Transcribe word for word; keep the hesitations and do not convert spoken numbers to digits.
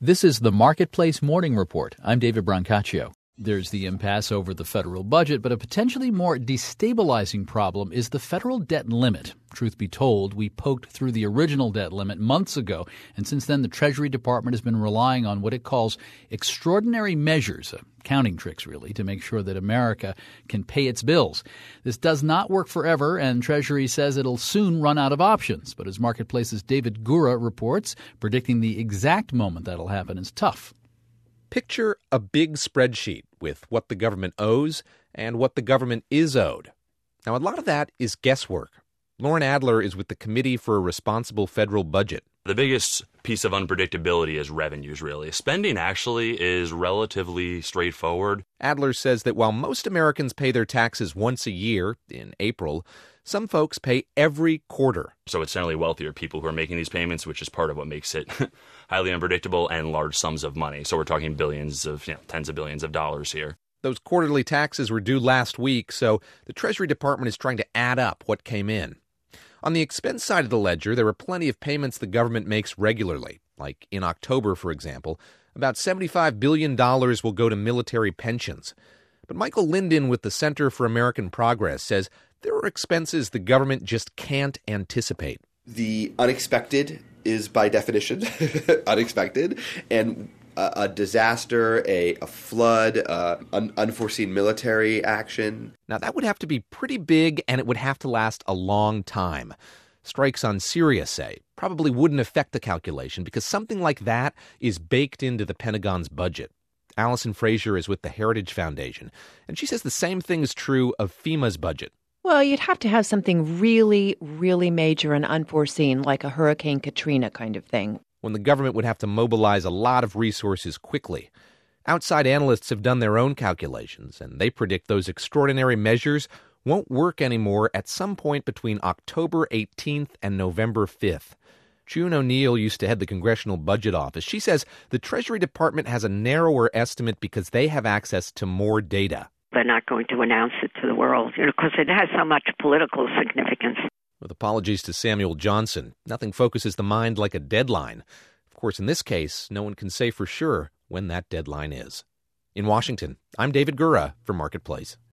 This is the Marketplace Morning Report. I'm David Brancaccio. There's the impasse over the federal budget, but a potentially more destabilizing problem is the federal debt limit. Truth be told, we poked through the original debt limit months ago, and since then the Treasury Department has been relying on what it calls extraordinary measures, accounting tricks really, to make sure that America can pay its bills. This does not work forever, and Treasury says it'll soon run out of options. But as Marketplace's David Gura reports, predicting the exact moment that'll happen is tough. Picture a big spreadsheet with what the government owes and what the government is owed. Now, a lot of that is guesswork. Lauren Adler is with the Committee for a Responsible Federal Budget. The biggest piece of unpredictability is revenues, really. Spending actually is relatively straightforward. Adler says that while most Americans pay their taxes once a year, in April, some folks pay every quarter. So it's generally wealthier people who are making these payments, which is part of what makes it highly unpredictable and large sums of money. So we're talking billions of, you know, tens of billions of dollars here. Those quarterly taxes were due last week, so the Treasury Department is trying to add up what came in. On the expense side of the ledger, there are plenty of payments the government makes regularly. Like in October, for example, about seventy-five billion dollars will go to military pensions. But Michael Linden with the Center for American Progress says there are expenses the government just can't anticipate. The unexpected is by definition unexpected, and a, a disaster, a, a flood, uh, un, unforeseen military action. Now, that would have to be pretty big, and it would have to last a long time. Strikes on Syria, say, probably wouldn't affect the calculation because something like that is baked into the Pentagon's budget. Allison Frazier is with the Heritage Foundation, and she says the same thing is true of FEMA's budget. Well, you'd have to have something really, really major and unforeseen, like a Hurricane Katrina kind of thing, when the government would have to mobilize a lot of resources quickly. Outside analysts have done their own calculations, and they predict those extraordinary measures won't work anymore at some point between October eighteenth and November fifth. June O'Neill used to head the Congressional Budget Office. She says the Treasury Department has a narrower estimate because they have access to more data. They're not going to announce it to the world, you know, because it has so much political significance. With apologies to Samuel Johnson, nothing focuses the mind like a deadline. Of course, in this case, no one can say for sure when that deadline is. In Washington, I'm David Gura for Marketplace.